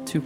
2%,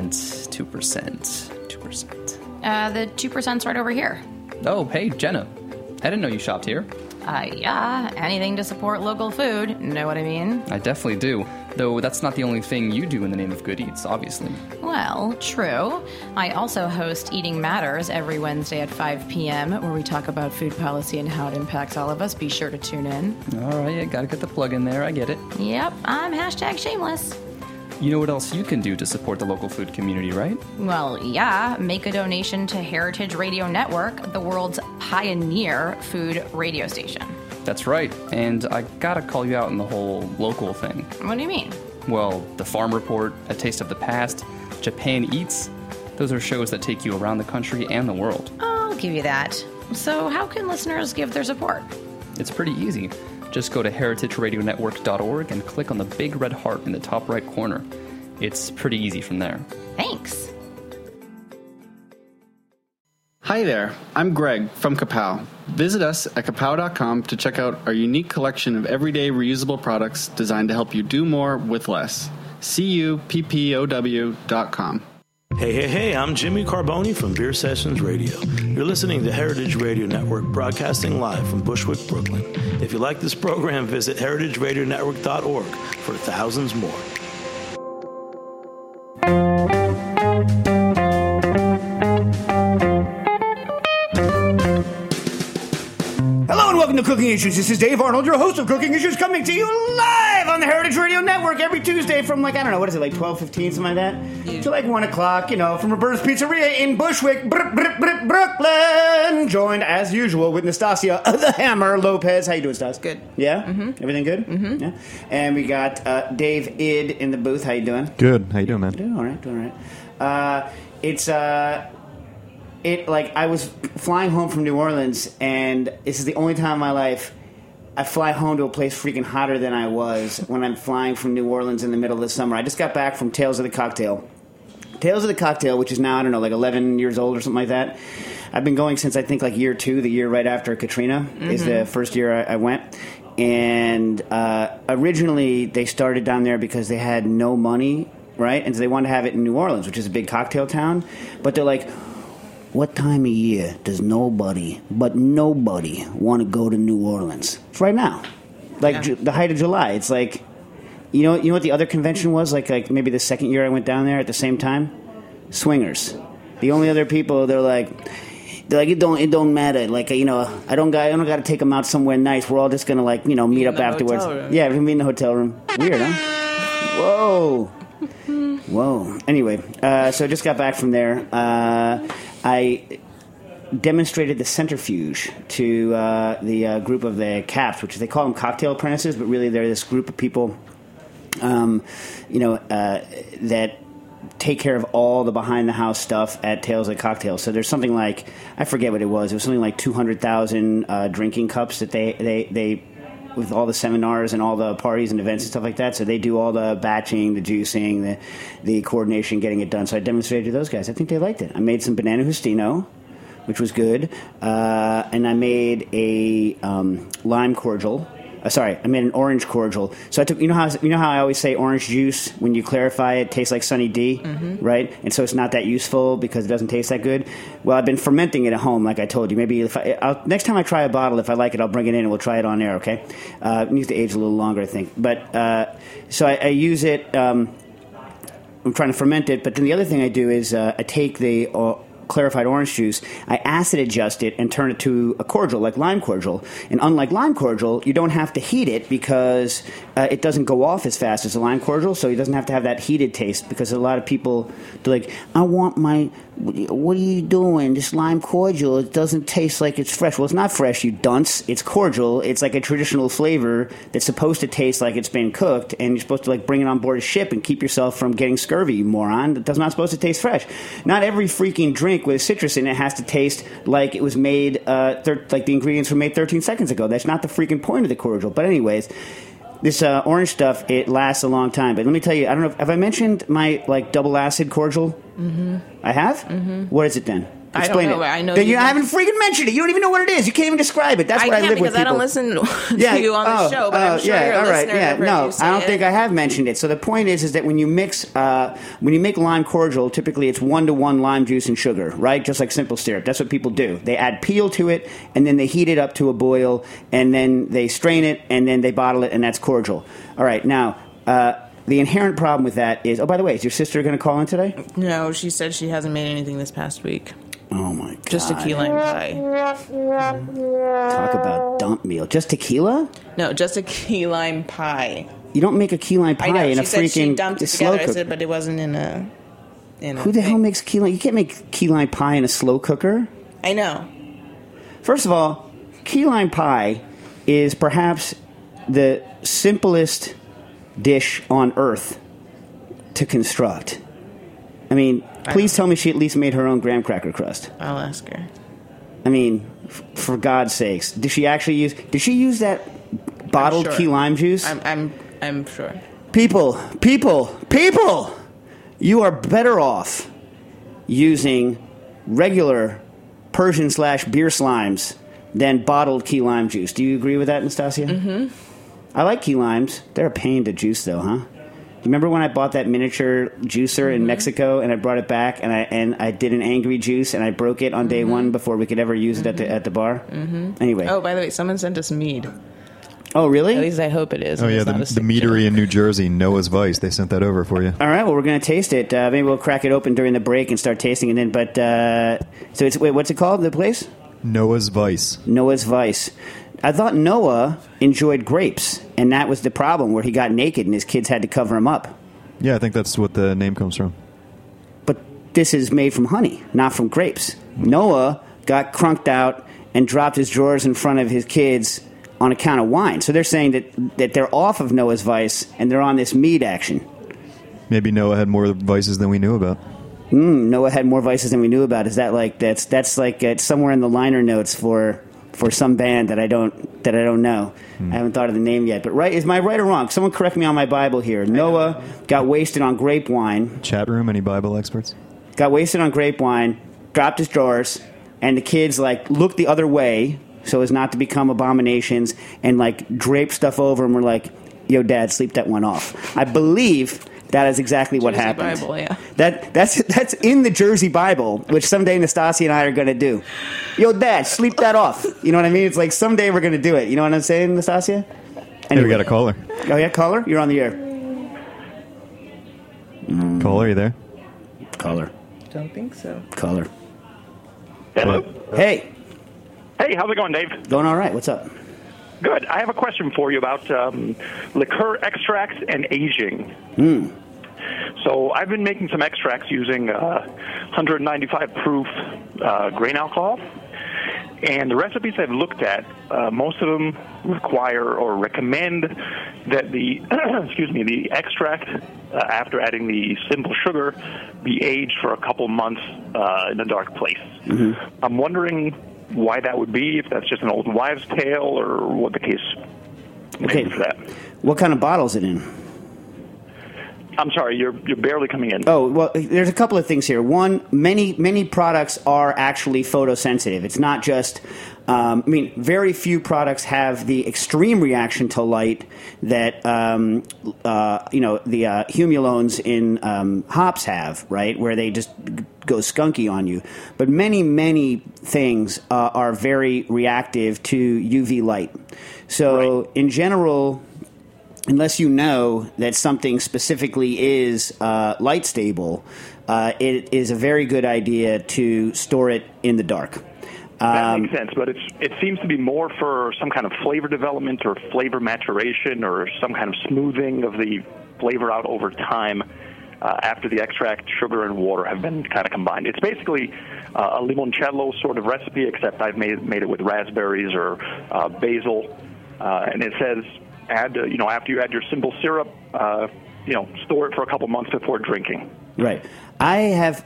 2%, 2%. The 2%'s right over here. Oh, hey, Jenna. I didn't know you shopped here. Yeah, anything to support local food, know what I mean? I definitely do. Though that's not the only thing you do in the name of Good Eats, obviously. Well, true. I also host Eating Matters every Wednesday at 5 p.m., where we talk about food policy and how it impacts all of us. Be sure to tune in. All right, I gotta get the plug in there. I get it. Yep, I'm #shameless. You know what else you can do to support the local food community, right? Well, yeah, make a donation to Heritage Radio Network, the world's pioneer food radio station. That's right, and I gotta call you out on the whole local thing. What do you mean? Well, the Farm Report, A Taste of the Past, Japan Eats, those are shows that take you around the country and the world. I'll give you that. So how can listeners give their support? It's pretty easy. Just go to heritageradionetwork.org and click on the big red heart in the top right corner. It's pretty easy from there. Thanks. Hi there, I'm Greg from Kapow. Visit us at kapow.com to check out our unique collection of everyday reusable products designed to help you do more with less. CUPPOW.com. Hey, I'm Jimmy Carboni from Beer Sessions Radio. You're listening to Heritage Radio Network, broadcasting live from Bushwick, Brooklyn. If you like this program, visit heritageradionetwork.org for thousands more. Hello and welcome to Cooking Issues. This is Dave Arnold, your host of Cooking Issues, coming to you live on the Heritage Radio Network every Tuesday from 12:15, something like that, to 1 o'clock, from Roberta's Pizzeria in Bushwick, Brooklyn. Joined, as usual, with Nastasia the Hammer Lopez. How you doing, Stas? Good. Yeah? Mm-hmm. Everything good? Mm-hmm. Yeah. And we got Dave Id in the booth. How you doing? Good. How you doing, man? Doing all right. I was flying home from New Orleans, and this is the only time in my life I fly home to a place freaking hotter than I was when I'm flying from New Orleans in the middle of the summer. I just got back from Tales of the Cocktail. Tales of the Cocktail, which is now, 11 years old or something like that. I've been going since, I think, year 2, the year right after Katrina, is the first year I went. And originally they started down there because they had no money, right? And so they wanted to have it in New Orleans, which is a big cocktail town. But they're like, what time of year does nobody want to go to New Orleans? It's right now. The height of July. It's like, you know what the other convention was? Like maybe the second year I went down there at the same time? Swingers. The only other people, they're like, it don't matter. I don't got to take them out somewhere nice. We're all just going to meet up afterwards. Yeah, we're going to meet in the hotel room. Weird, huh? Whoa. Anyway, so I just got back from there. I demonstrated the centrifuge to the group of the CAPs, which they call them cocktail apprentices, but really they're this group of people, that take care of all the behind-the-house stuff at Tales of Cocktails. So there's something like, I forget what it was. It was something like 200,000 drinking cups that they with all the seminars and all the parties and events and stuff like that. So they do all the batching, the juicing, the coordination, getting it done. So I demonstrated to those guys. I think they liked it. I made some banana Justino, which was good. And I made a lime cordial. I made an orange cordial. So I took, you know how I always say orange juice, when you clarify it, tastes like Sunny D, right? And so it's not that useful because it doesn't taste that good. Well, I've been fermenting it at home, like I told you. Maybe next time I try a bottle, if I like it, I'll bring it in and we'll try it on air, okay? It needs to age a little longer, I think. But so I use it. I'm trying to ferment it, but then the other thing I do is I take the clarified orange juice, I acid adjust it and turn it to a cordial, like lime cordial. And unlike lime cordial, you don't have to heat it because it doesn't go off as fast as a lime cordial, so it doesn't have to have that heated taste, because a lot of people, they're like, what are you doing? This lime cordial, it doesn't taste like it's fresh. Well, it's not fresh, you dunce. It's cordial. It's like a traditional flavor that's supposed to taste like it's been cooked, and you're supposed to bring it on board a ship and keep yourself from getting scurvy, you moron. It's not supposed to taste fresh. Not every freaking drink with citrus in it has to taste like it was made, like the ingredients were made 13 seconds ago. That's not the freaking point of the cordial. But anyways, this orange stuff, it lasts a long time. But let me tell you, I don't know, have I mentioned my double acid cordial? Mm-hmm. I have? Mm-hmm. What is it then? Explain I don't know. it. I know Then you I haven't freaking mentioned it. You don't even know what it is. You can't even describe it. That's what I live with because I people. don't listen to you on the show, but I'm sure your all right. listeners have heard No, you say I don't it. think I have mentioned it. So the point is that when you make lime cordial, typically it's 1-to-1 lime juice and sugar, right? Just like simple syrup. That's what people do. They add peel to it, and then they heat it up to a boil, and then they strain it, and then they bottle it, and that's cordial. All right, now. The inherent problem with that is... Oh, by the way, is your sister going to call in today? No, she said she hasn't made anything this past week. Oh, my God. Just a key lime pie. Talk about dump meal. Just tequila? No, just a key lime pie. You don't make a key lime pie I know. in She a said she freaking dumped it slow together. I cooker. said, but it wasn't in a Who the hell makes key lime? You can't make key lime pie in a slow cooker. I know. First of all, key lime pie is perhaps the simplest dish on earth to construct. I mean, please tell me she at least made her own graham cracker crust. I'll ask her. I mean, for God's sakes, did she use that bottled sure. key lime juice? I'm sure. People, you are better off using regular Persian/beer slimes than bottled key lime juice. Do you agree with that, Nastasia? Mm-hmm. I like key limes. They're a pain to juice, though, huh? You remember when I bought that miniature juicer in Mexico and I brought it back and I did an angry juice and I broke it on day one before we could ever use it at the bar? Mm-hmm. Anyway. Oh, by the way, someone sent us mead. Oh, really? At least I hope it is. Oh, yeah, the meadery in New Jersey, Noah's Vice. They sent that over for you. All right, well, we're going to taste it. Maybe we'll crack it open during the break and start tasting it then. But, so it's, wait, what's it called, the place? Noah's Vice. Noah's Vice. I thought Noah enjoyed grapes, and that was the problem, where he got naked and his kids had to cover him up. Yeah, I think that's what the name comes from. But this is made from honey, not from grapes. Noah got crunked out and dropped his drawers in front of his kids on account of wine. So they're saying that they're off of Noah's Vice and they're on this mead action. Maybe Noah had more vices than we knew about. Noah had more vices than we knew about. Is that like that's like it's somewhere in the liner notes for some band that I don't know. I haven't thought of the name yet. But is my right or wrong? Someone correct me on my Bible here. Noah got wasted on grape wine. Chat room, any Bible experts? Got wasted on grape wine, dropped his drawers, and the kids looked the other way so as not to become abominations and draped stuff over and were like, "Yo, Dad, sleep that one off." I believe that is exactly what Jersey happened. Bible, yeah. That's in the Jersey Bible, which someday Nastasia and I are going to do. Yo, Dad, sleep that off. You know what I mean? It's like someday we're going to do it. You know what I'm saying, Nastasia? Hey, we got a caller. Oh, yeah, caller? You're on the air. Caller, you there? Caller. Don't think so. Caller. Hello. Hey. Hey, how's it going, Dave? Going all right. What's up? Good. I have a question for you about liqueur extracts and aging. So I've been making some extracts using 195 proof grain alcohol. And the recipes I've looked at, most of them require or recommend that the the extract, after adding the simple sugar, be aged for a couple months in a dark place. Mm-hmm. I'm wondering why that would be, if that's just an old wives' tale or what the case may be for that. What kind of bottle is it in? I'm sorry, you're barely coming in. Oh, well, there's a couple of things here. One, many products are actually photosensitive. It's not just, very few products have the extreme reaction to light that, the humulones in hops have, right, where they just go skunky on you. But many things are very reactive to UV light. So, in general, unless you know that something specifically is light stable, it is a very good idea to store it in the dark. That makes sense, but it seems to be more for some kind of flavor development or flavor maturation or some kind of smoothing of the flavor out over time after the extract, sugar, and water have been kind of combined. It's basically a limoncello sort of recipe, except I've made it with raspberries or basil, and it says after you add your simple syrup, store it for a couple months before drinking. Right. I have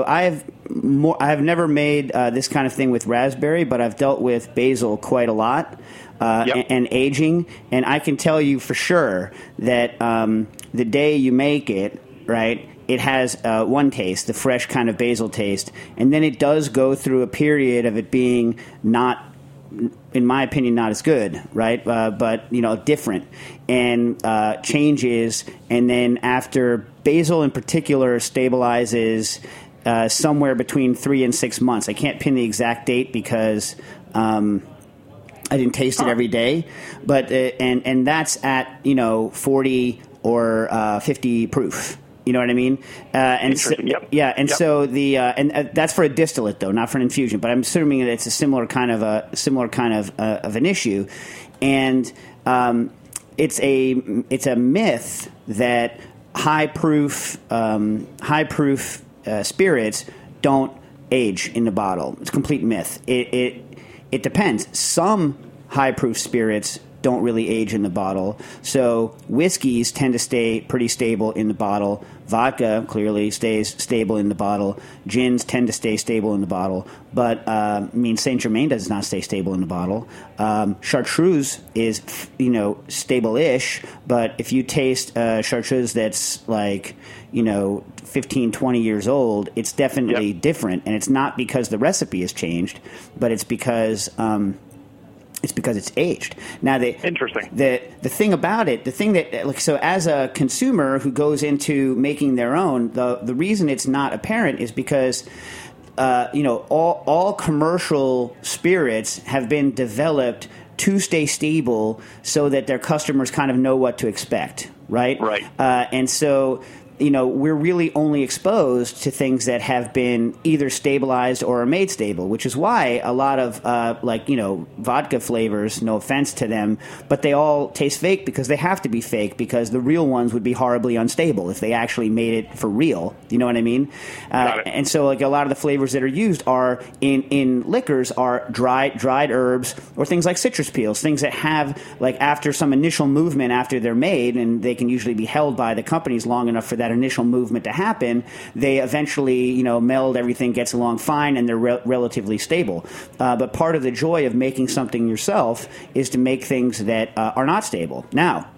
never made this kind of thing with raspberry, but I've dealt with basil quite a lot and aging, and I can tell you for sure that the day you make it, right, it has one taste, the fresh kind of basil taste, and then it does go through a period of it being not, in my opinion, not as good, right? But different, and changes, and then after basil in particular stabilizes somewhere between 3 and 6 months. I can't pin the exact date because I didn't taste it every day, but and that's at 40 or 50 proof. You know what I mean? And so, Yep. yeah, and Yep. so the and that's for a distillate though, not for an infusion. But I'm assuming that it's a similar kind of an issue, and it's a myth that high proof spirits don't age in the bottle. It's a complete myth. It depends. Some high proof spirits don't really age in the bottle. So whiskeys tend to stay pretty stable in the bottle. Vodka clearly stays stable in the bottle. Gins tend to stay stable in the bottle. But, Saint Germain does not stay stable in the bottle. Chartreuse is, stable-ish. But if you taste chartreuse that's like, 15, 20 years old, it's definitely different. And it's not because the recipe has changed, but it's because it's aged. Now, Interesting. The thing about it, the thing that, so as a consumer who goes into making their own, the reason it's not apparent is because, all commercial spirits have been developed to stay stable so that their customers kind of know what to expect, right? Right. And so, we're really only exposed to things that have been either stabilized or are made stable, which is why a lot of, vodka flavors, no offense to them, but they all taste fake because they have to be fake because the real ones would be horribly unstable if they actually made it for real. You know what I mean? Got it. And so, a lot of the flavors that are used are in liquors are dried herbs or things like citrus peels, things that have, after some initial movement after they're made, and they can usually be held by the companies long enough for that initial movement to happen, they eventually, meld, everything gets along fine, and they're relatively stable. But part of the joy of making something yourself is to make things that are not stable. Now,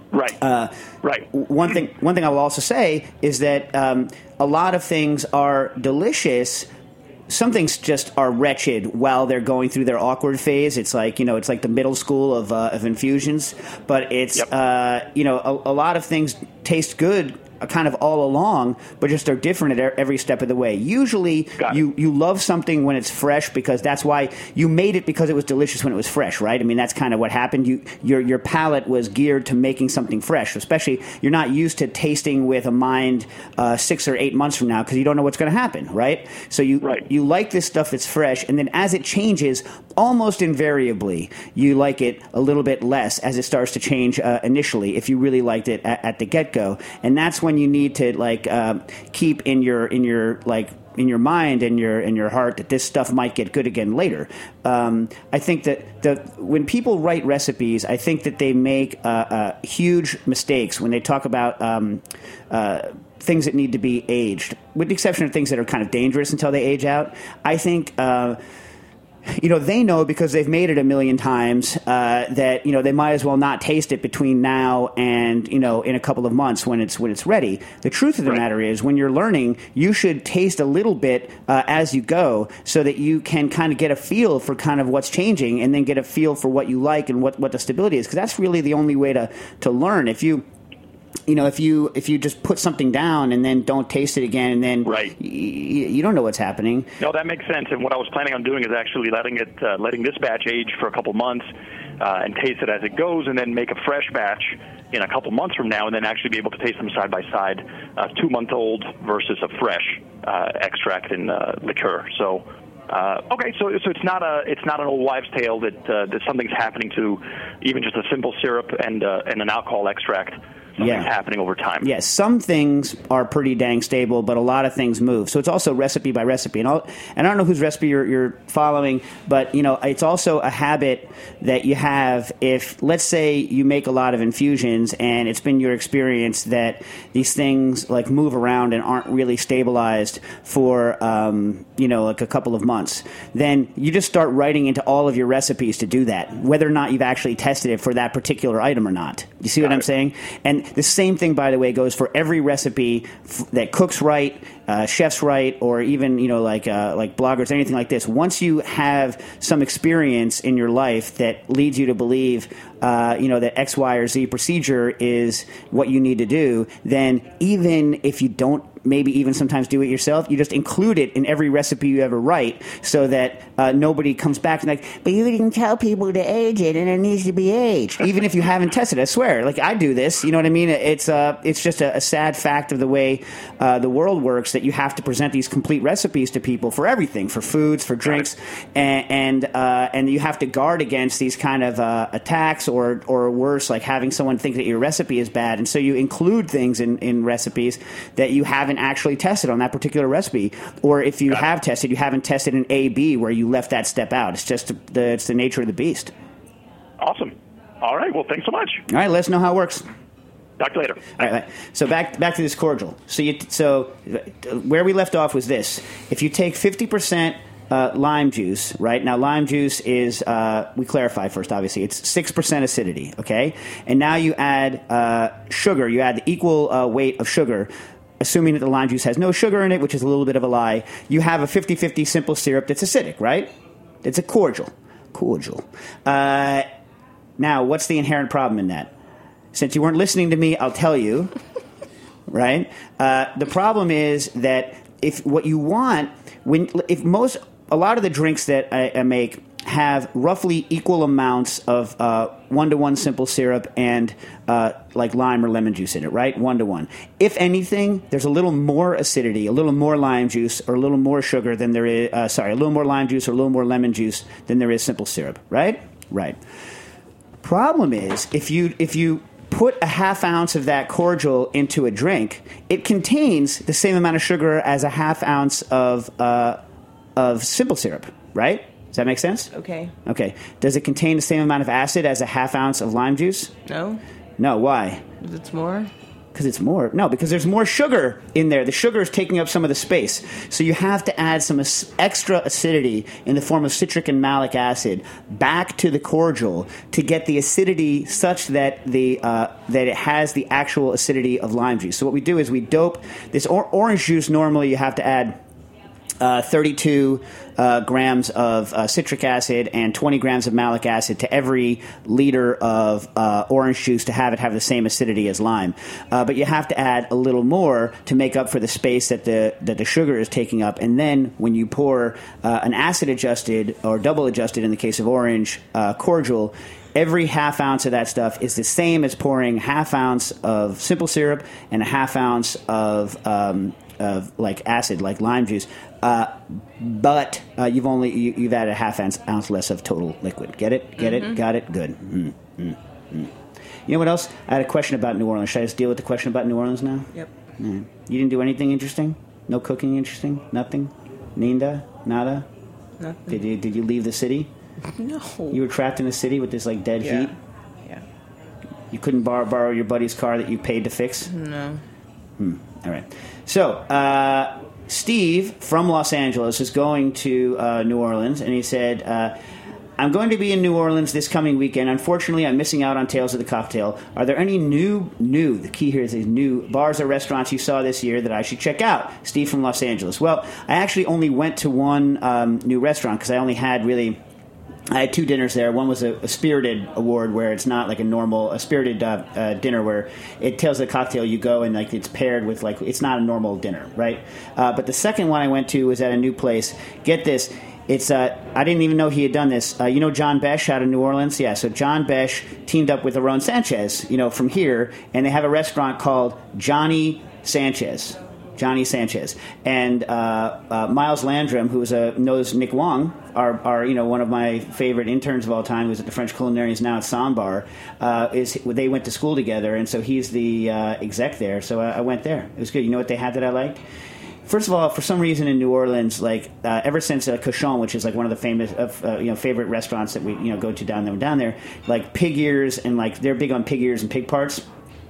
Right. One thing I will also say is that a lot of things are delicious. Some things just are wretched while they're going through their awkward phase. It's like, it's like the middle school of infusions. But it's, a lot of things taste good kind of all along, but just are different at every step of the way. Usually, you love something when it's fresh because that's why you made it, because it was delicious when it was fresh, right? I mean, that's kind of what happened. Your palate was geared to making something fresh. Especially, you're not used to tasting with a mind 6 or 8 months from now because you don't know what's going to happen, right? So you like this stuff that's fresh, and then as it changes, almost invariably, you like it a little bit less as it starts to change initially. If you really liked it at the get-go, and that's when you need to keep in your mind and your heart that this stuff might get good again later. I think that when people write recipes, I think that they make huge mistakes when they talk about things that need to be aged, with the exception of things that are kind of dangerous until they age out. I think they know because they've made it a million times that they might as well not taste it between now and in a couple of months when it's ready. The truth of the matter is, when you're learning, you should taste a little bit as you go, so that you can kind of get a feel for kind of what's changing, and then get a feel for what you like and what the stability is, because that's really the only way to learn. If you just put something down and then don't taste it again, and then you don't know what's happening. No, that makes sense. And what I was planning on doing is actually letting this batch age for a couple months and taste it as it goes, and then make a fresh batch in a couple months from now, and then actually be able to taste them side by side, 2-month-old versus a fresh extract and liqueur. So. So it's not an old wives' tale that something's happening to even just a simple syrup and an alcohol extract. Something's happening over time. Yes, some things are pretty dang stable, but a lot of things move. So it's also recipe by recipe. And I don't know whose recipe you're following, but it's also a habit that you have. If, let's say, you make a lot of infusions and it's been your experience that these things move around and aren't really stabilized for a couple of months, then you just start writing into all of your recipes to do that, whether or not you've actually tested it for that particular item or not. You see what I'm saying? And The same thing, by the way, goes for every recipe that cooks right, chefs right, or even like bloggers, anything like this. Once you have some experience in your life that leads you to believe, that X, Y, or Z procedure is what you need to do, then even if you don't maybe even sometimes do it yourself, you just include it in every recipe you ever write so that nobody comes back and like, but you didn't tell people to age it and it needs to be aged. Even if you haven't tested, I swear. Like, I do this, you know what I mean? It's just a sad fact of the way the world works, that you have to present these complete recipes to people for everything, for foods, for drinks, and you have to guard against these kind of attacks or worse, like having someone think that your recipe is bad. And so you include things in recipes that you haven't actually tested on that particular recipe, or if you have tested, you haven't tested an A/B where you left that step out. It's just it's the nature of the beast. Awesome. All right. Well, thanks so much. All right. Let us know how it works. Talk to you later. All right. So back to this cordial. So where we left off was this: if you take 50% lime juice, right? Now, lime juice is, we clarify first, obviously, it's 6% acidity, okay? And now you add sugar. You add the equal weight of sugar, assuming that the lime juice has no sugar in it, which is a little bit of a lie. You have a 50-50 simple syrup that's acidic, right? It's a cordial. Now, what's the inherent problem in that? Since you weren't listening to me, I'll tell you, right? The problem is that if what you want, a lot of the drinks that I make have roughly equal amounts of 1-to-1 simple syrup and like lime or lemon juice in it, right? 1-to-1. If anything, there's a little more acidity, a little more lime juice, or a little more sugar than there is. A little more lime juice or a little more lemon juice than there is simple syrup, right? Right. Problem is, if you put a half ounce of that cordial into a drink, it contains the same amount of sugar as a half ounce of simple syrup, right? Does that make sense? Okay. Okay. Does it contain the same amount of acid as a half ounce of lime juice? No. No. Why? Because it's more? Because it's more. No, because there's more sugar in there. The sugar is taking up some of the space. So you have to add some extra acidity in the form of citric and malic acid back to the cordial to get the acidity such that that it has the actual acidity of lime juice. So what we do is we dope this orange juice. Normally you have to add 32 grams of citric acid and 20 grams of malic acid to every liter of orange juice to have it have the same acidity as lime. But you have to add a little more to make up for the space that the sugar is taking up. And then when you pour an acid-adjusted or double-adjusted, in the case of orange, cordial, every half ounce of that stuff is the same as pouring half ounce of simple syrup and a half ounce of like acid, like lime juice, but you've added a half ounce less of total liquid. Get it? Get it? Got it? Good. You know what else? I had a question about New Orleans. Should I just deal with the question about New Orleans now? Yep. You didn't do anything interesting? No cooking interesting? Nothing? Nada? Nothing. Did you leave the city? No. You were trapped in the city with this like dead heat? Yeah. You couldn't borrow your buddy's car that you paid to fix? No. All right. So, Steve from Los Angeles is going to New Orleans, and he said, I'm going to be in New Orleans this coming weekend. Unfortunately, I'm missing out on Tales of the Cocktail. Are there any new, the key here is new bars or restaurants you saw this year that I should check out? Steve from Los Angeles. Well, I actually only went to one new restaurant because I had two dinners there. One was a Spirited Award, where it's not like a Spirited dinner where it Tales of the Cocktail, you go and like it's paired with like, it's not a normal dinner, right? But the second one I went to was at a new place. Get this. It's I didn't even know he had done this. You know John Besh out of New Orleans? Yeah, so John Besh teamed up with Aron Sanchez, from here, and they have a restaurant called Johnny Sanchez. And Miles Landrum, who knows Nick Wong, our one of my favorite interns of all time, who's at the French Culinary, is now at Sambar. They went to school together, and so he's the exec there. So I went there. It was good. You know what they had that I liked? First of all, for some reason in New Orleans, like ever since Cochon, which is like one of the famous, favorite restaurants that we go to down there, like pig ears, and like they're big on pig ears and pig parts.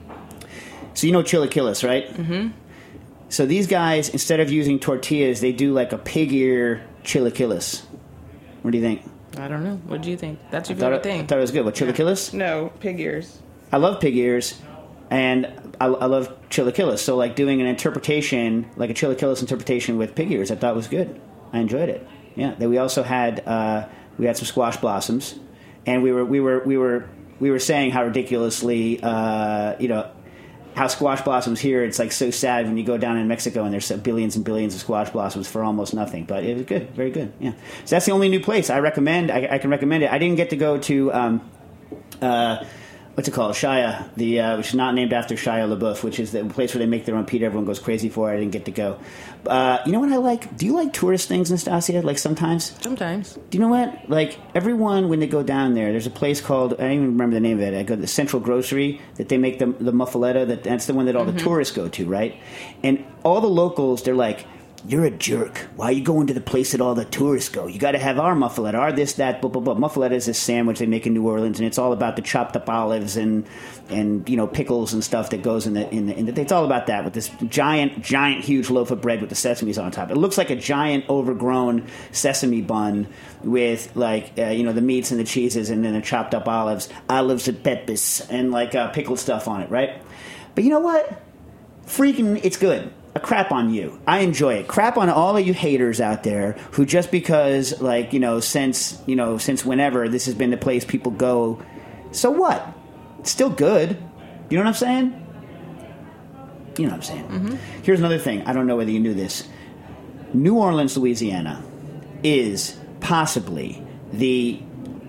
So chilaquiles, right? Mm-hmm. So these guys, instead of using tortillas, they do like a pig ear chilaquiles. What do you think? I don't know. What do you think? That's your favorite thing. I thought it was good. What, chilaquiles? No, pig ears. I love pig ears. And I love chilaquiles. So like doing an interpretation, like a chilaquiles interpretation with pig ears, I thought was good. I enjoyed it. Yeah. Then we also had some squash blossoms, and we were saying how ridiculously how squash blossoms here, it's like so sad when you go down in Mexico and there's billions and billions of squash blossoms for almost nothing. But it was good, very good. Yeah. So that's the only new place I recommend. I can recommend it. I didn't get to go to what's it called? Shia, which is not named after Shia LaBeouf, which is the place where they make their own pita. Everyone goes crazy for it. I didn't get to go. You know what I like? Do you like tourist things, Nastasia? Like sometimes? Sometimes. Do you know what? Like everyone, when they go down there's a place called, I don't even remember the name of it. I go to the Central Grocery that they make the muffaletta. That's the one that all the tourists go to, right? And all the locals, they're like, you're a jerk. Why are you going to the place that all the tourists go? You got to have our muffaletta, our this, that, blah, blah, blah. Muffaletta is this sandwich they make in New Orleans, and it's all about the chopped up olives and pickles and stuff that goes in the. It's all about that with this giant, huge loaf of bread with the sesames on top. It looks like a giant, overgrown sesame bun with the meats and the cheeses and then the chopped up olives and peppers and pickled stuff on it, right? But you know what? Freaking, it's good. A crap on you. I enjoy it. Crap on all of you haters out there who just because, since whenever this has been the place people go, so what? It's still good. You know what I'm saying? You know what I'm saying. Mm-hmm. Here's another thing. I don't know whether you knew this. New Orleans, Louisiana is possibly the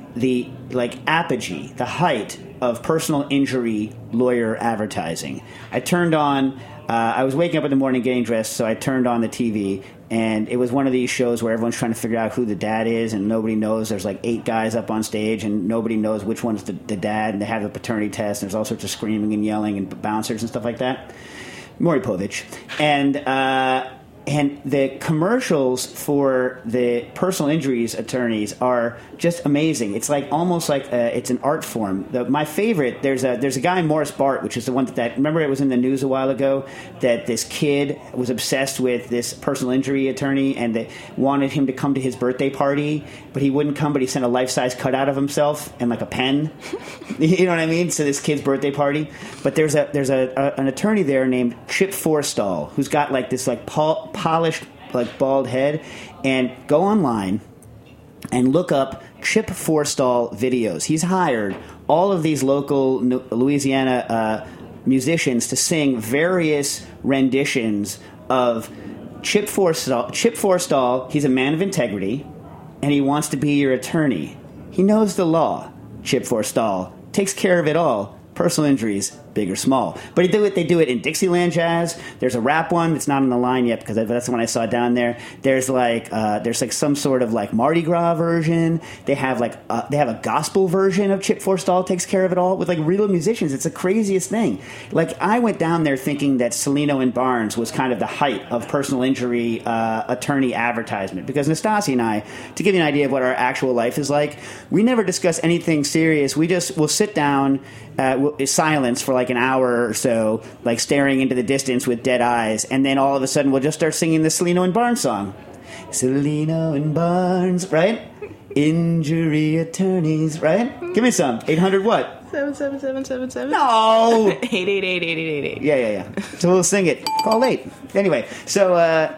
apogee, the height of personal injury lawyer advertising. I turned on... I was waking up in the morning getting dressed, so I turned on the TV, and it was one of these shows where everyone's trying to figure out who the dad is, and nobody knows. There's 8 guys up on stage, and nobody knows which one's the dad, and they have the paternity test, and there's all sorts of screaming and yelling and bouncers and stuff like that. Maury Povich. And the commercials for the personal injuries attorneys are just amazing. It's almost like it's an art form. My favorite, there's a guy, Morris Bart, which is the one that remember it was in the news a while ago that this kid was obsessed with this personal injury attorney and they wanted him to come to his birthday party, but he wouldn't come. But he sent a life-size cutout of himself and a pen. You know what I mean? So this kid's birthday party. But there's an attorney there named Chip Forstall who's got this polished bald head, and go online and look up Chip Forstall videos. He's hired all of these local Louisiana musicians to sing various renditions of Chip Forstall. Chip Forstall, he's a man of integrity, and he wants to be your attorney. He knows the law. Chip Forstall takes care of it all. Personal injuries, big or small. But they do it in Dixieland jazz. There's a rap one that's not on the line yet because that's the one I saw down there. There's some sort of Mardi Gras version. They have a gospel version of Chip Forstall takes care of it all with real musicians. It's the craziest thing. I went down there thinking that Celino and Barnes was kind of the height of personal injury attorney advertisement because Nastasi and I, to give you an idea of what our actual life is like, we never discuss anything serious. We'll sit down silence for an hour or so, staring into the distance with dead eyes, and then all of a sudden we'll just start singing the Celino and Barnes song. Celino and Barnes, right? Injury attorneys, right? Give me some. 800 what? 77777. No! 888-8888. Yeah. So we'll sing it. Call late. Anyway, so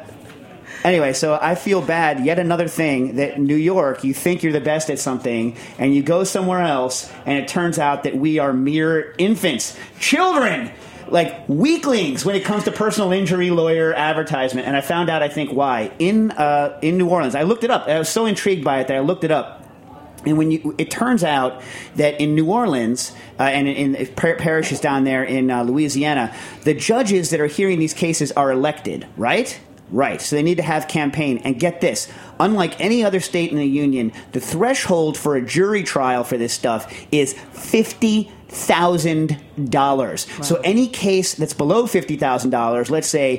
I feel bad. Yet another thing that New York, you think you're the best at something, and you go somewhere else, and it turns out that we are mere infants, children, weaklings when it comes to personal injury lawyer advertisement. And I found out, I think, why. In New Orleans, I looked it up. I was so intrigued by it that I looked it up. And it turns out that in New Orleans and in parishes down there in Louisiana, the judges that are hearing these cases are elected, right? Right, so they need to have campaign. And get this, unlike any other state in the union, the threshold for a jury trial for this stuff is $50,000. Wow. So any case that's below $50,000, let's say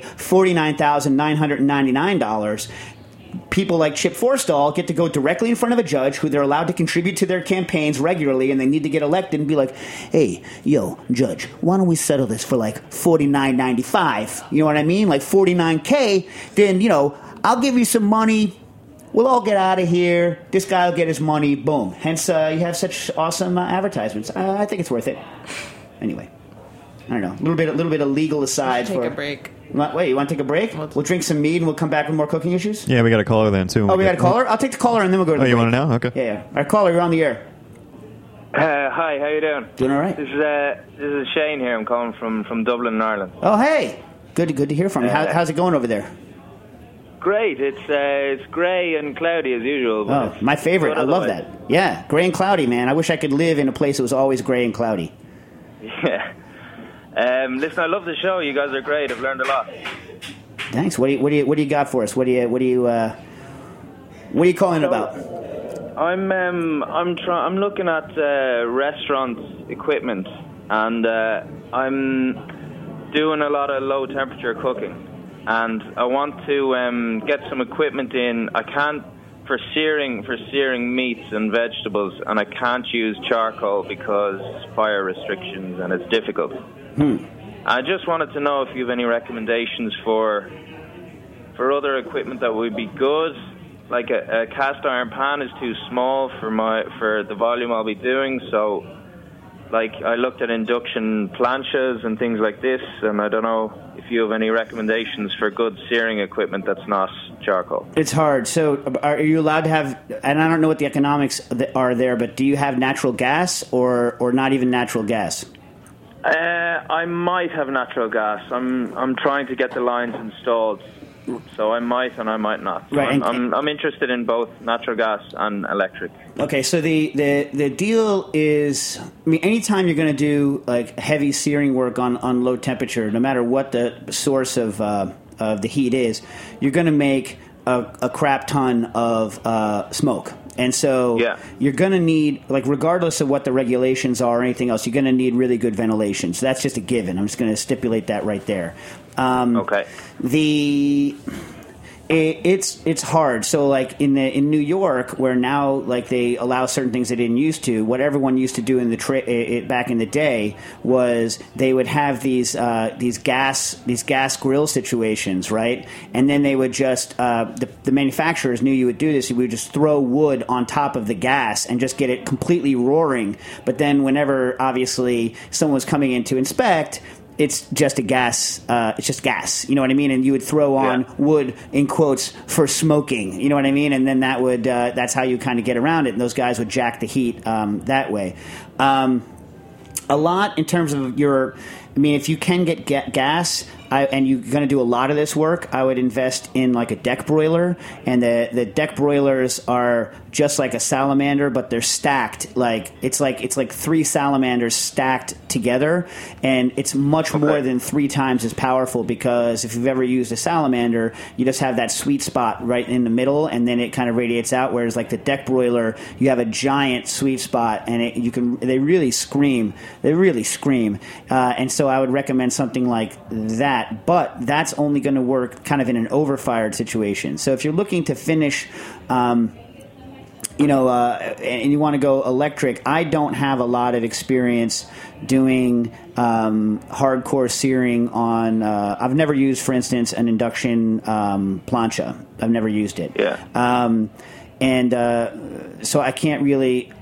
$49,999, people like Chip Forstall get to go directly in front of a judge who they're allowed to contribute to their campaigns regularly, and they need to get elected and be like, hey, yo, judge, why don't we settle this for $49.95? You know what I mean? $49K, then, I'll give you some money. We'll all get out of here. This guy will get his money. Boom. Hence, you have such awesome advertisements. I think it's worth it. Anyway. I don't know, a little bit of legal aside Take for a break. Wait, you want to take a break? We'll drink some mead and we'll come back with more cooking issues. Yeah, we got a caller then too. Oh, we got a caller. I'll take the caller and then we'll go to. Oh, the you break. want to know? Okay. Yeah. All right, caller, you're on the air. Hi, how you doing? Doing all right. This is Shane here. I'm calling from Dublin, Ireland. Oh, hey. Good to hear from you. How's it going over there? Great. It's grey and cloudy as usual. But Oh, my favorite. I love that. Yeah, gray and cloudy, man. I wish I could live in a place that was always gray and cloudy. Yeah. Listen, I love the show. You guys are great. I've learned a lot. Thanks. What do you got for us? What are you calling about? I'm looking at restaurant equipment, and I'm doing a lot of low temperature cooking, and I want to get some equipment in. I can't for searing meats and vegetables, and I can't use charcoal because fire restrictions, and it's difficult. I just wanted to know if you have any recommendations for other equipment that would be good. Like a cast iron pan is too small for the volume I'll be doing, so like I looked at induction planchas and things like this, and I don't know if you have any recommendations for good searing equipment that's not charcoal. It's hard. So are you allowed to have, and I don't know what the economics are there, but do you have natural gas or not even natural gas? I might have natural gas. I'm trying to get the lines installed. So I might and I might not. So Right, I'm interested in both natural gas and electric. Okay, so the deal is, I mean, anytime you're going to do like heavy searing work on low temperature, no matter what the source of the heat is, you're going to make a crap ton of smoke. And so you're going to need, like, regardless of what the regulations are or anything else, you're going to need really good ventilation. So that's just a given. I'm just going to stipulate that right there. Okay. It's hard. So like in New York, where now like they allow certain things they didn't used to. What everyone used to do in the back in the day was they would have these gas grill situations, right? And then they would just the manufacturers knew you would do this. You would just throw wood on top of the gas and just get it completely roaring. But then whenever obviously someone was coming in to inspect, it's just a gas. It's just gas. You know what I mean? And you would throw on wood in quotes for smoking. You know what I mean? And then that would that's how you kind of get around it. And those guys would jack the heat that way. A lot in terms of your. I mean, if you can get gas. And you're going to do a lot of this work, I would invest in like a deck broiler. And the deck broilers are just like a salamander, but they're stacked. It's like three salamanders stacked together, and it's much more than 3 times as powerful, because if you've ever used a salamander, you just have that sweet spot right in the middle, and then it kind of radiates out. Whereas like the deck broiler, you have a giant sweet spot, and they really scream. And so I would recommend something like that. But that's only going to work kind of in an overfired situation. So if you're looking to finish, and you want to go electric, I don't have a lot of experience doing hardcore searing on. I've never used, for instance, an induction plancha. I've never used it. Yeah. So I can't really,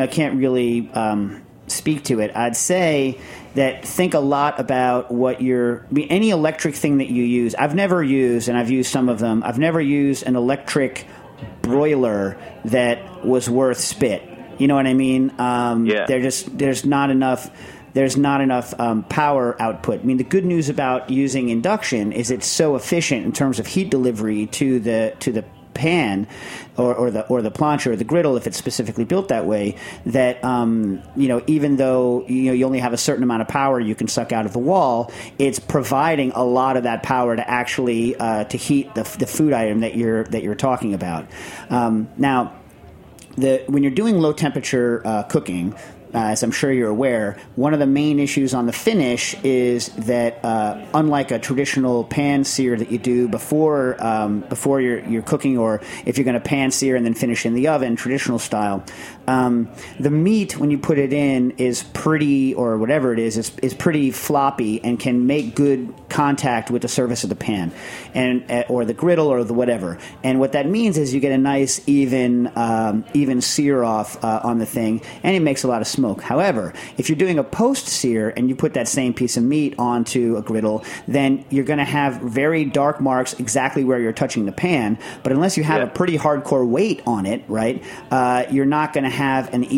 speak to it. I'd say that think a lot about any electric thing that you use. I've never used, and I've used some of them, I've never used an electric broiler that was worth spit. You know what I mean? There's not enough power output. I mean, the good news about using induction is it's so efficient in terms of heat delivery to the pan or the plancha or the griddle, if it's specifically built that way, that even though you only have a certain amount of power you can suck out of the wall, it's providing a lot of that power to actually to heat the food item that you're talking about. Now, when you're doing low temperature cooking, as I'm sure you're aware, one of the main issues on the finish is that unlike a traditional pan sear that you do before you're cooking, or if you're going to pan sear and then finish in the oven, traditional style, the meat when you put it in is pretty, or whatever it is pretty floppy and can make good contact with the surface of the pan and or the griddle or the whatever. And what that means is you get a nice even sear off on the thing, and it makes a lot of smoke. smoke. However, if you're doing a post-sear and you put that same piece of meat onto a griddle, then you're going to have very dark marks exactly where you're touching the pan. But unless you have a pretty hardcore weight on it, right, you're not going to have an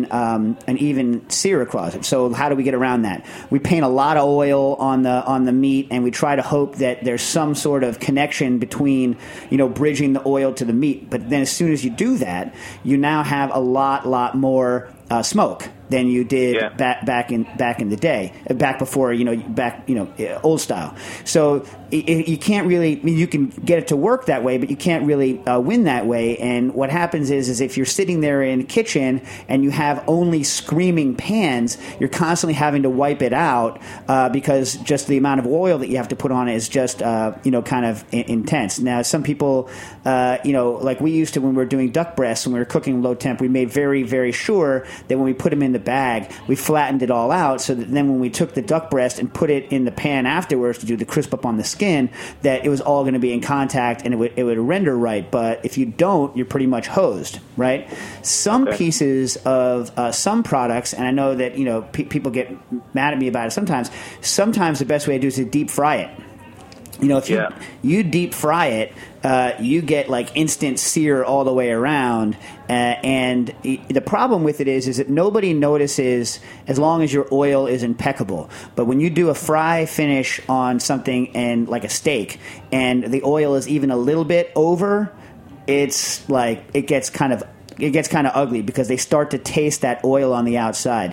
even sear across it. So how do we get around that? We paint a lot of oil on the meat, and we try to hope that there's some sort of connection between, bridging the oil to the meat. But then as soon as you do that, you now have a lot more smoke than you did back in the day, back before old style. So you can't really, you can get it to work that way, but you can't really win that way. And what happens is if you're sitting there in the kitchen and you have only screaming pans, you're constantly having to wipe it out because just the amount of oil that you have to put on it is just kind of intense. Now, some people, like we used to when we were doing duck breasts, when we were cooking low temp, we made very, very sure that when we put them in the bag, we flattened it all out so that then when we took the duck breast and put it in the pan afterwards to do the crisp up on the skin, that it was all going to be in contact and it would render right. But if you don't, you're pretty much hosed, right? Some pieces of some products, and I know that people get mad at me about it sometimes the best way to do is to deep fry it. If you deep fry it, you get like instant sear all the way around. And the problem with it is that nobody notices as long as your oil is impeccable. But when you do a fry finish on something and like a steak, and the oil is even a little bit over, it's like it gets kind of ugly because they start to taste that oil on the outside.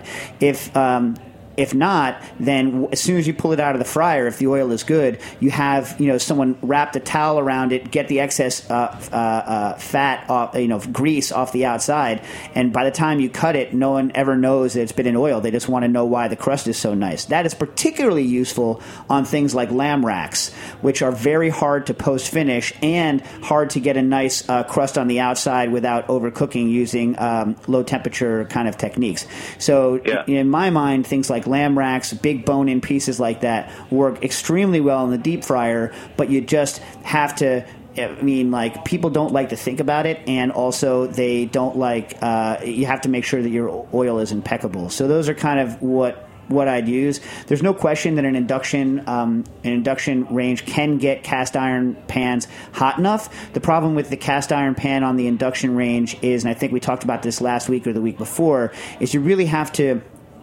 If not, then as soon as you pull it out of the fryer, if the oil is good, you have someone wrap the towel around it, get the excess fat off, grease off the outside, and by the time you cut it, no one ever knows that it's been in oil. They just want to know why the crust is so nice. That is particularly useful on things like lamb racks, which are very hard to post finish and hard to get a nice crust on the outside without overcooking using low temperature kind of techniques. So in my mind, things like lamb racks, big bone-in pieces like that work extremely well in the deep fryer, but you just have to, people don't like to think about it, and also they don't like, you have to make sure that your oil is impeccable. So those are kind of what I'd use. There's no question that an induction range can get cast iron pans hot enough. The problem with the cast iron pan on the induction range is, and I think we talked about this last week or the week before, is you really have to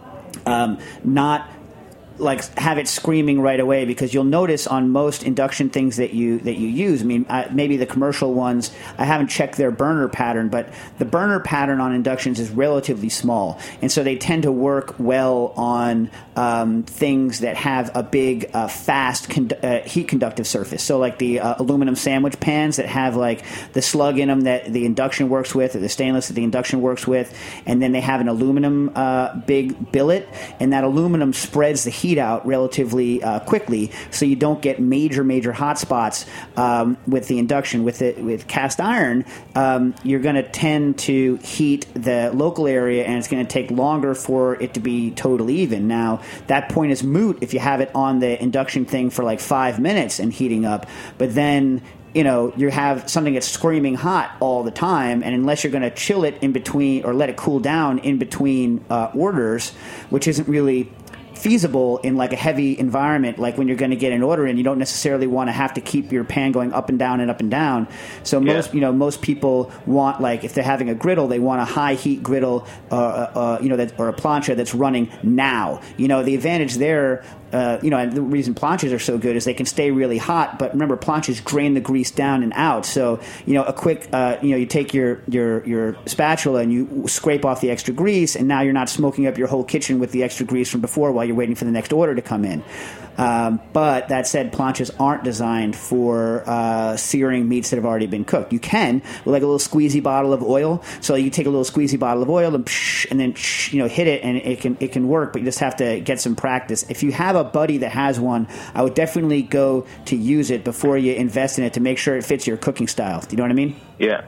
not like have it screaming right away, because you'll notice on most induction things that you use, maybe the commercial ones, I haven't checked their burner pattern, but the burner pattern on inductions is relatively small, and so they tend to work well on things that have a big fast heat conductive surface. So like the aluminum sandwich pans that have like the slug in them that the induction works with, or the stainless that the induction works with, and then they have an aluminum big billet, and that aluminum spreads the heat out relatively quickly, so you don't get major hot spots with the induction. With cast iron, you're going to tend to heat the local area, and it's going to take longer for it to be totally even. Now, that point is moot if you have it on the induction thing for like 5 minutes and heating up, but then you have something that's screaming hot all the time, and unless you're going to chill it in between or let it cool down in between orders, which isn't really feasible in like a heavy environment, like when you're going to get an order in, you don't necessarily want to have to keep your pan going up and down and up and down. So most people want, like if they're having a griddle, they want a high heat griddle, or a plancha that's running now. The advantage there, and the reason planchas are so good is they can stay really hot. But remember, planchas drain the grease down and out. So a quick, you take your spatula and you scrape off the extra grease, and now you're not smoking up your whole kitchen with the extra grease from before while you're waiting for the next order to come in. But that said, planchas aren't designed for searing meats that have already been cooked. You can with like a little squeezy bottle of oil. So you take a little squeezy bottle of oil and then hit it, and it can work. But you just have to get some practice. If you have a buddy that has one, I would definitely go to use it before you invest in it to make sure it fits your cooking style. Do you know what I mean? Yeah.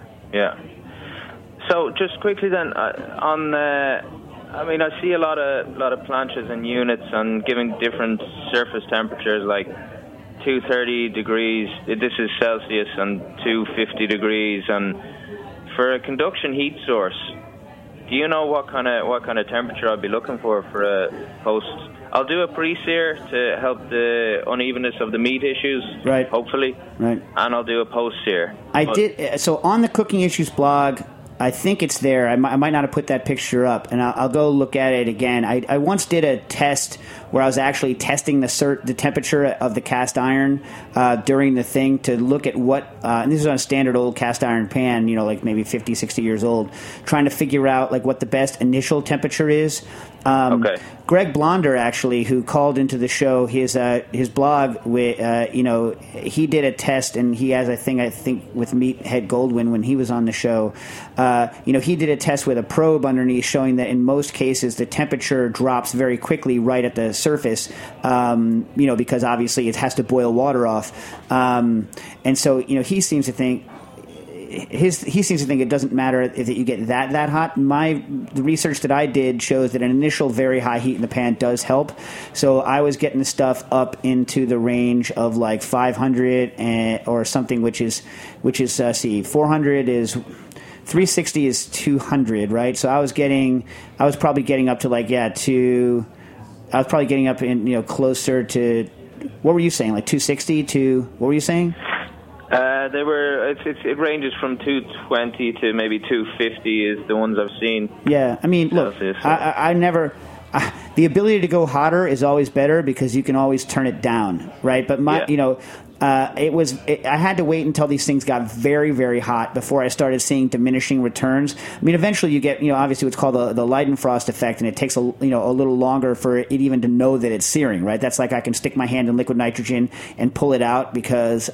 So just quickly then I see a lot of planchas and units and giving different surface temperatures, like 230 degrees, this is Celsius, and 250 degrees. And for a conduction heat source, do you know what kind of temperature I'll be looking for a post? I'll do a pre-sear to help the unevenness of the meat issues, right? Hopefully, right. And I'll do a post-sear. So on the Cooking Issues blog, I think it's there. I might not have put that picture up, and I'll go look at it again. I once did a test where I was actually testing the temperature of the cast iron during the thing to look at what, and this is on a standard old cast iron pan, like maybe 50, 60 years old, trying to figure out like what the best initial temperature is. Okay. Greg Blonder, actually, who called into the show, his blog, he did a test, and he has, I think with Meathead Goldwyn when he was on the show, he did a test with a probe underneath showing that in most cases the temperature drops very quickly right at the surface, because obviously it has to boil water off, and so he seems to think. He seems to think it doesn't matter if you get that hot. The research that I did shows that an initial very high heat in the pan does help. So I was getting the stuff up into the range of like 500 or something, which is 400 is 360 is 200, right? So I was probably getting up to I was probably getting up in closer to, what were you saying, like 260 to, what were you saying? It ranges from 220 to maybe 250 is the ones I've seen. Yeah, I mean, look, I never. The ability to go hotter is always better because you can always turn it down, right? But I had to wait until these things got very, very hot before I started seeing diminishing returns. I mean, eventually you get, obviously what's called the Leidenfrost effect, and it takes a little longer for it even to know that it's searing, right? That's like I can stick my hand in liquid nitrogen and pull it out because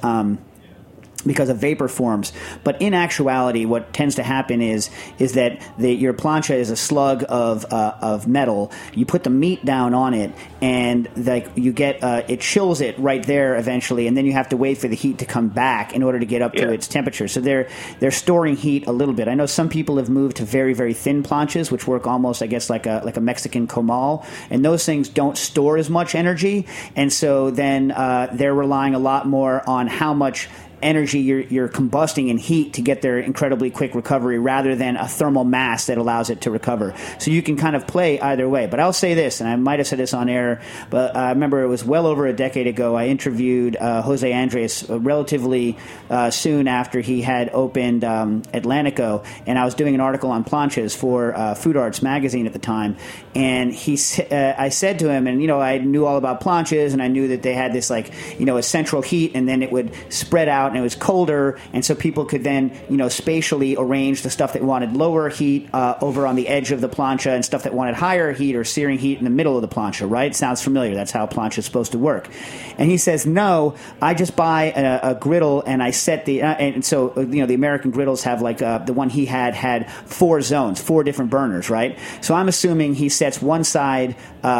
of vapor forms. But in actuality, what tends to happen is that your plancha is a slug of metal. You put the meat down on it, and you get it chills it right there eventually, and then you have to wait for the heat to come back in order to get up to its temperature. So they're storing heat a little bit. I know some people have moved to very, very thin planchas, which work almost, I guess, like a Mexican comal, and those things don't store as much energy, and so then they're relying a lot more on how much energy you're combusting in heat to get their incredibly quick recovery rather than a thermal mass that allows it to recover. So you can kind of play either way. But I'll say this, and I might have said this on air, but I remember it was well over a decade ago. I interviewed Jose Andres relatively soon after he had opened Atlantico, and I was doing an article on planchas for Food Arts magazine at the time. And I said to him, and I knew all about planchas, and I knew that they had this a central heat, and then it would spread out. And it was colder, and so people could then, spatially arrange the stuff that wanted lower heat over on the edge of the plancha and stuff that wanted higher heat or searing heat in the middle of the plancha, right? Sounds familiar. That's how plancha is supposed to work. And he says, no, I just buy a griddle and I set and so, the American griddles have the one he had 4 zones, 4 different burners, right? So I'm assuming he sets one side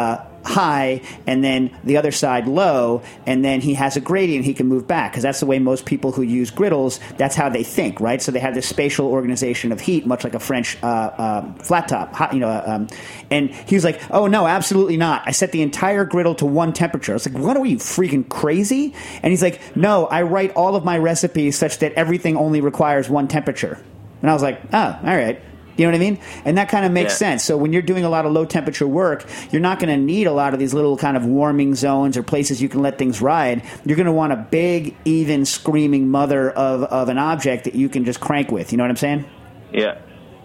high and then the other side low, and then he has a gradient he can move back, because that's the way most people who use griddles, that's how they think, right? So they have this spatial organization of heat, much like a French flat top, and he was like, oh no, absolutely not. I set the entire griddle to one temperature. I was like, what, are you freaking crazy? And he's like, no, I write all of my recipes such that everything only requires one temperature. And I was like, oh, all right. You know what I mean? And that kind of makes sense. So when you're doing a lot of low-temperature work, you're not going to need a lot of these little kind of warming zones or places you can let things ride. You're going to want a big, even, screaming mother of an object that you can just crank with. You know what I'm saying? Yeah.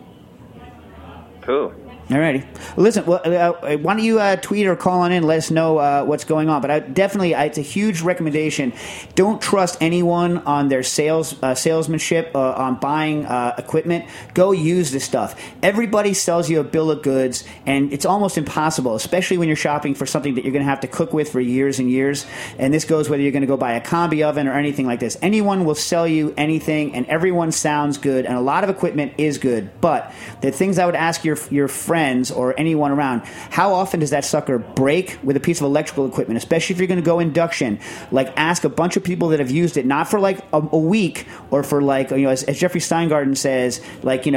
Cool. All righty. Well, listen, why don't you tweet or call on in and let us know what's going on. But it's a huge recommendation. Don't trust anyone on their salesmanship on buying equipment. Go use this stuff. Everybody sells you a bill of goods, and it's almost impossible, especially when you're shopping for something that you're going to have to cook with for years and years. And this goes whether you're going to go buy a combi oven or anything like this. Anyone will sell you anything, and everyone sounds good, and a lot of equipment is good. But the things I would ask your friends or anyone around, how often does that sucker break with a piece of electrical equipment, especially if you're going to go induction? Ask a bunch of people that have used it, not for a week or for as Jeffrey Steingarten says,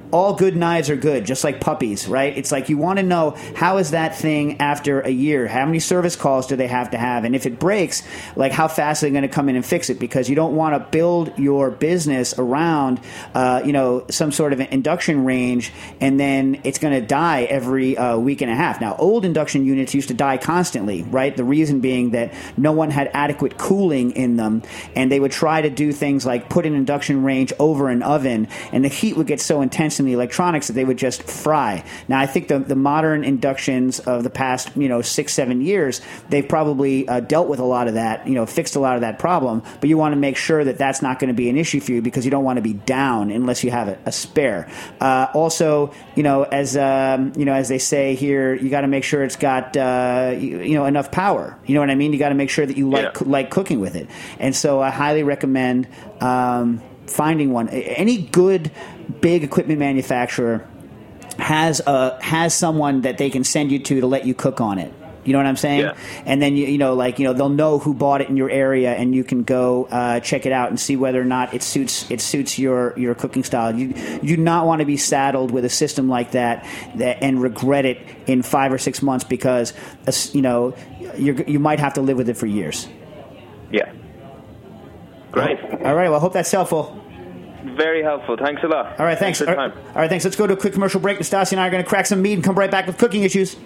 all good knives are good, just like puppies, right? It's like you want to know, how is that thing after a year? How many service calls do they have to have? And if it breaks, like how fast are they going to come in and fix it? Because you don't want to build your business around, some sort of an induction range, and then it's going to die every week and a half. Now, old induction units used to die constantly, right? The reason being that no one had adequate cooling in them, and they would try to do things like put an induction range over an oven, and the heat would get so intense in the electronics that they would just fry. Now, I think the modern inductions of the past, 6-7 years, they've probably dealt with a lot of that, fixed a lot of that problem, but you want to make sure that that's not going to be an issue for you, because you don't want to be down unless you have a spare. Also, as they say here, you got to make sure it's got, enough power. You know what I mean? You got to make sure that you like cooking with it. And so I highly recommend finding one. Any good big equipment manufacturer has someone that they can send you to let you cook on it. You know what I'm saying? Yeah. And then they'll know who bought it in your area, and you can go check it out and see whether or not it suits your cooking style. You do not want to be saddled with a system like that and regret it in 5 or 6 months, because you might have to live with it for years. Yeah. Great. All right. Well, I hope that's helpful. Very helpful. Thanks a lot. All right. Thanks. All right. Thanks. Let's go to a quick commercial break. Nastasia and I are going to crack some meat and come right back with cooking issues.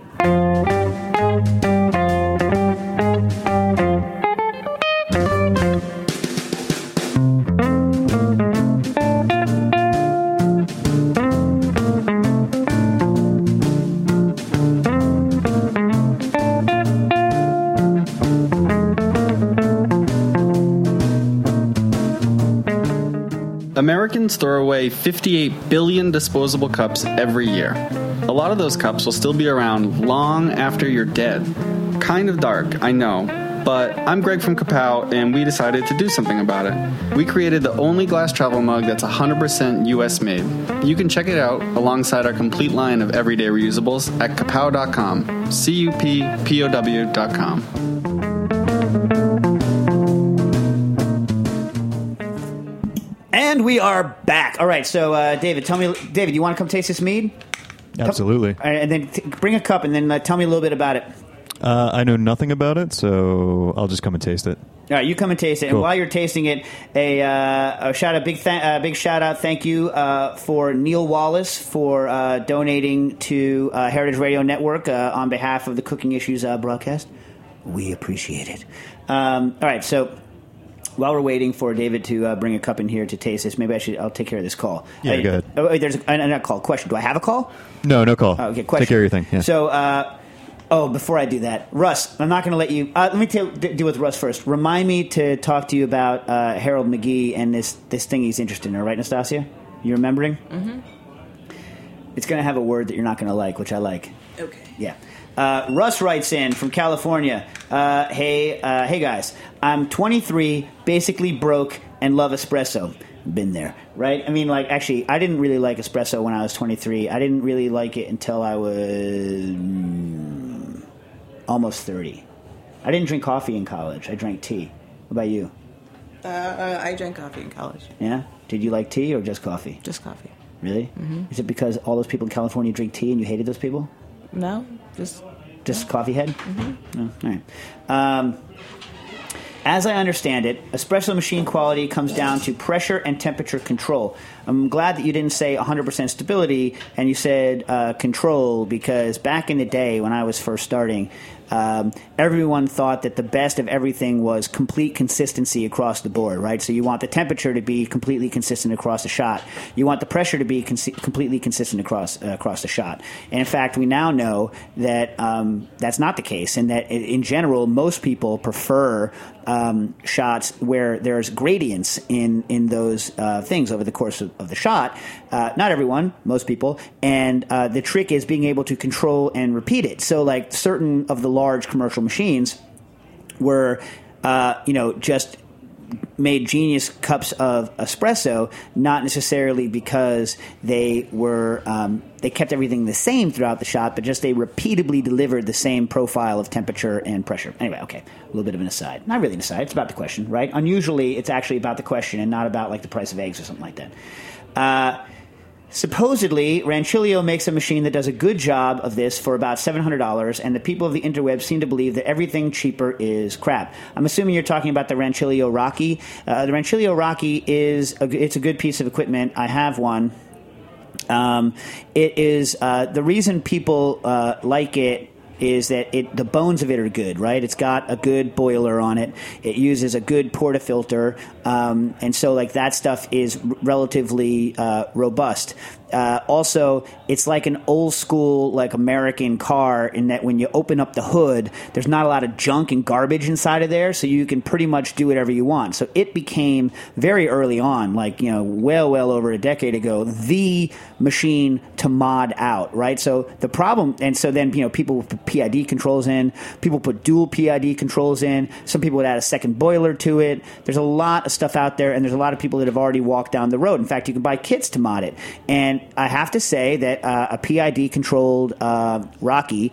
Americans throw away 58 billion disposable cups every year. A lot of those cups will still be around long after you're dead. Kind of dark, I know, but I'm Greg from Kapow, and we decided to do something about it. We created the only glass travel mug that's 100% U.S. made. You can check it out alongside our complete line of everyday reusables at kapow.com, CUPPOW.com. And we are back. All right, so David, you want to come taste this mead? Absolutely. And then bring a cup, and then tell me a little bit about it. I know nothing about it, so I'll just come and taste it. All right, you come and taste it. Cool. And while you're tasting it, big shout out, thank you for Neil Wallace for donating to Heritage Radio Network on behalf of the Cooking Issues broadcast. We appreciate it. All right, so while we're waiting for David to bring a cup in here to taste this, maybe I'll take care of this call. Yeah, go ahead. There's not call. Question. Do I have a call? No call. Okay, question. Take care of your thing. Yeah. So, before I do that, Russ, I'm not going to let you. Let me deal with Russ first. Remind me to talk to you about Harold McGee and this thing he's interested in. All right, Nastasia? You remembering? Mm-hmm. It's going to have a word that you're not going to like, which I like. Okay. Yeah. Russ writes in from California. Hey guys, I'm 23, basically broke, and love espresso. Been there, right? I mean, actually, I didn't really like espresso when I was 23. I didn't really like it until I was almost 30. I didn't drink coffee in college. I drank tea. What about you? I drank coffee in college. Yeah? Did you like tea or just coffee? Just coffee. Really? Mm-hmm. Is it because all those people in California drink tea and you hated those people? No, Just coffee head? Mm-hmm. Oh, all right. As I understand it, espresso machine quality comes down to pressure and temperature control. I'm glad that you didn't say 100% stability and you said control, because back in the day when I was first starting, everyone thought that the best of everything was complete consistency across the board, right? So you want the temperature to be completely consistent across the shot. You want the pressure to be completely consistent across the shot. And in fact, we now know that that's not the case, and that in general, most people prefer shots where there's gradients in those things over the course of the shot. Not everyone, most people. And the trick is being able to control and repeat it. So like certain of the large commercial machines were, just made genius cups of espresso, not necessarily because they were they kept everything the same throughout the shot, but just they repeatedly delivered the same profile of temperature and pressure. Anyway, okay, a little bit of an aside. Not really an aside. It's about the question, right? Unusually, it's actually about the question and not about like the price of eggs or something like that. Supposedly, Rancilio makes a machine that does a good job of this for about $700, and the people of the interweb seem to believe that everything cheaper is crap. I'm assuming you're talking about the Rancilio Rocky. The Rancilio Rocky it's a good piece of equipment. I have one. It is the reason people like it is that the bones of it are good, right? It's got a good boiler on it. It uses a good portafilter, and so like that stuff is relatively robust. Also, it's like an old school, like American car in that when you open up the hood, there's not a lot of junk and garbage inside of there, so you can pretty much do whatever you want. So it became very early on, like, well over a decade ago, the machine to mod out, right? So the problem, and so then, people put PID controls in, people put dual PID controls in, some people would add a second boiler to it. There's a lot of stuff out there, and there's a lot of people that have already walked down the road. In fact, you can buy kits to mod it. And I have to say that a PID-controlled Rocky,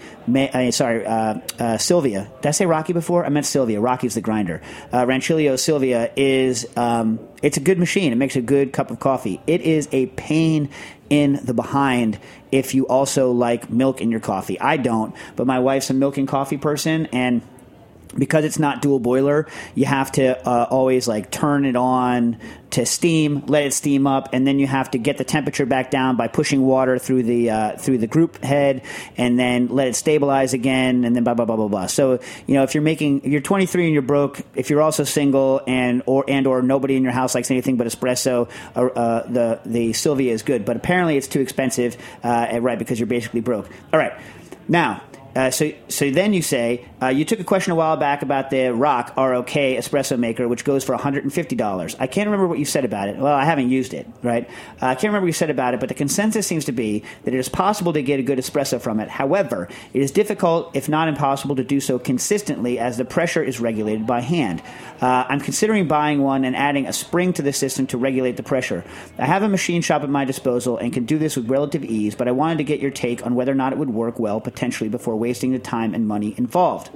Sylvia. Did I say Rocky before? I meant Sylvia. Rocky's the grinder. Rancilio Sylvia is it's a good machine. It makes a good cup of coffee. It is a pain in the behind if you also like milk in your coffee. I don't, but my wife's a milk and coffee person, and because it's not dual boiler, you have to always like turn it on to steam, let it steam up, and then you have to get the temperature back down by pushing water through the group head, and then let it stabilize again, and then blah blah blah blah blah. So if you're 23 and you're broke, if you're also single and or nobody in your house likes anything but espresso, the Sylvia is good, but apparently it's too expensive, right? Because you're basically broke. All right, now. So then you say, you took a question a while back about the ROC espresso maker, which goes for $150. I can't remember what you said about it. Well, I haven't used it, right? I can't remember what you said about it, but the consensus seems to be that it is possible to get a good espresso from it. However, it is difficult, if not impossible, to do so consistently as the pressure is regulated by hand. I'm considering buying one and adding a spring to the system to regulate the pressure. I have a machine shop at my disposal and can do this with relative ease, but I wanted to get your take on whether or not it would work well potentially before wasting the time and money involved.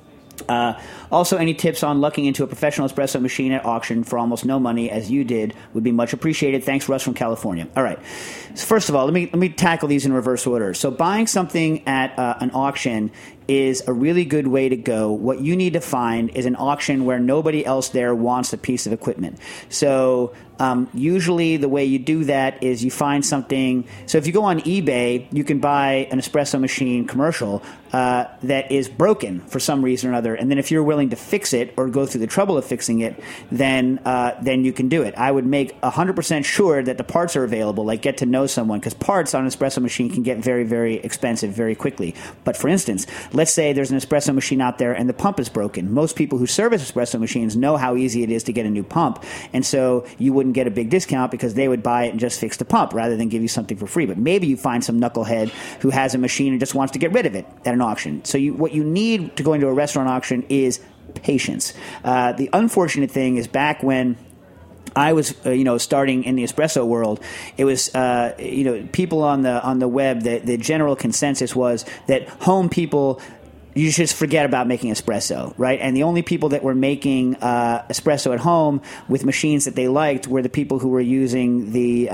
Also, any tips on lucking into a professional espresso machine at auction for almost no money, as you did, would be much appreciated. Thanks, Russ from California. All right. So first of all, let me tackle these in reverse order. So buying something at an auction is a really good way to go. What you need to find is an auction where nobody else there wants a piece of equipment. So usually the way you do that is you find something. So if you go on eBay, you can buy an espresso machine commercial that is broken for some reason or another. And then if you're willing to fix it or go through the trouble of fixing it, then you can do it. I would make 100% sure that the parts are available, like get to know someone, because parts on an espresso machine can get very, very expensive very quickly. But for instance, let's say there's an espresso machine out there and the pump is broken. Most people who service espresso machines know how easy it is to get a new pump. And so you wouldn't get a big discount because they would buy it and just fix the pump rather than give you something for free. But maybe you find some knucklehead who has a machine and just wants to get rid of it at an auction. So what you need to go into a restaurant auction is patience. The unfortunate thing is back when I was, starting in the espresso world, it was, people on the web, the general consensus was that home people, you should just forget about making espresso, right? And the only people that were making espresso at home with machines that they liked were the people who were using the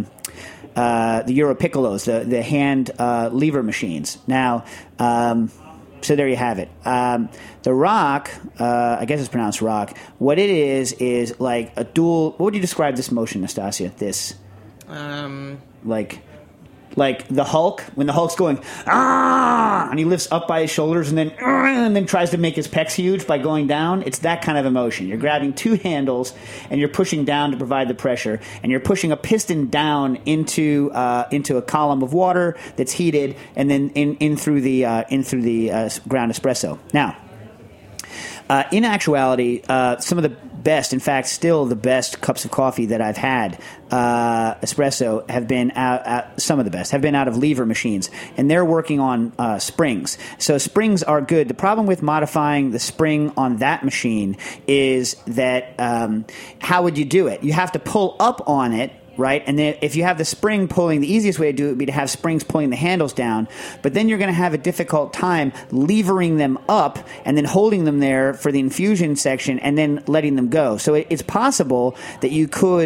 Euro Piccolos, the hand lever machines. Now, so there you have it. The ROC, I guess it's pronounced ROC. What it is like a dual. What would you describe this motion, Nastasia? This, like the Hulk, when the Hulk's going, and he lifts up by his shoulders and then tries to make his pecs huge by going down. It's that kind of emotion. You're grabbing two handles and you're pushing down to provide the pressure, and you're pushing a piston down into a column of water that's heated, and then in through the ground espresso. Now, in actuality, some of the best, in fact, still the best cups of coffee that I've had, espresso, have been some of the best, have been out of lever machines. And they're working on springs. So springs are good. The problem with modifying the spring on that machine is that how would you do it? You have to pull up on it, right? And then if you have the spring pulling, the easiest way to do it would be to have springs pulling the handles down. But then you're going to have a difficult time levering them up and then holding them there for the infusion section and then letting them go. So it's possible that you could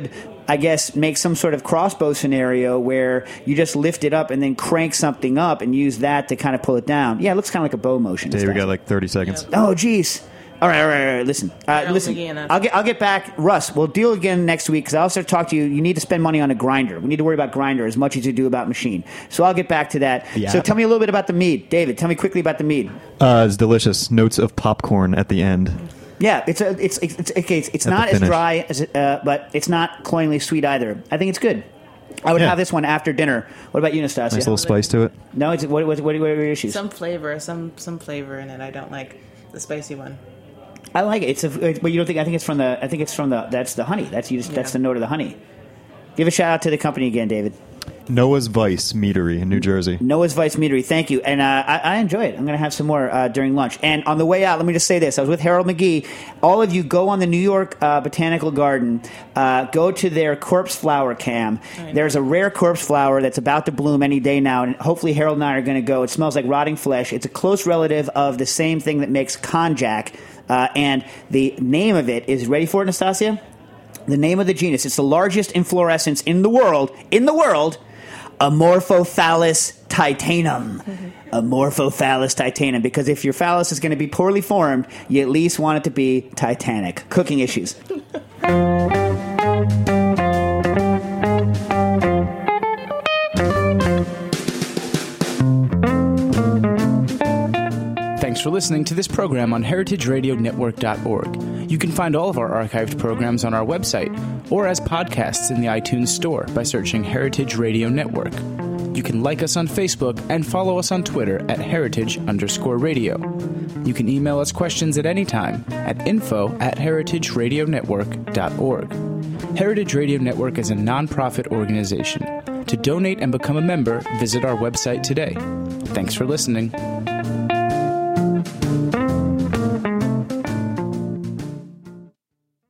I guess, make some sort of crossbow scenario where you just lift it up and then crank something up and use that to kind of pull it down. Yeah, it looks kind of like a bow motion. Dave, we got like 30 seconds. Oh, geez. All right. Listen. I'll get back. Russ, we'll deal again next week because I'll also talk to you. You need to spend money on a grinder. We need to worry about grinder as much as you do about machine. So I'll get back to that. Yeah. So tell me a little bit about the mead. David, tell me quickly about the mead. It's delicious. Notes of popcorn at the end. Yeah, it's not as dry as but it's not cloyingly sweet either. I think it's good. I would have this one after dinner. What about you, Nastasia? Nice little spice to it. No, what are your issues? Some flavor in it. I don't like the spicy one. I like it. But you don't think? I think it's from the. That's the honey. That's the note of the honey. Give a shout out to the company again, David. Noah's Vice Meadery in New Jersey. Noah's Vice Meadery. Thank you. And I enjoy it. I'm going to have some more during lunch. And on the way out, let me just say this. I was with Harold McGee. All of you go on the New York Botanical Garden. Go to their corpse flower cam. There's a rare corpse flower that's about to bloom any day now. And hopefully Harold and I are going to go. It smells like rotting flesh. It's a close relative of the same thing that makes konjac. And the name of it is, ready for it, Nastasia? The name of the genus. It's the largest inflorescence in the world, Amorphophallus titanum. Amorphophallus titanum. Because if your phallus is going to be poorly formed, you at least want it to be Titanic. Cooking issues. Thanks for listening to this program on heritageradionetwork.org. You can find all of our archived programs on our website or as podcasts in the iTunes Store by searching Heritage Radio Network. You can like us on Facebook and follow us on Twitter at heritage_radio. You can email us questions at any time at info@heritageradionetwork.org. Heritage Radio Network is a nonprofit organization. To donate and become a member, visit our website today. Thanks for listening.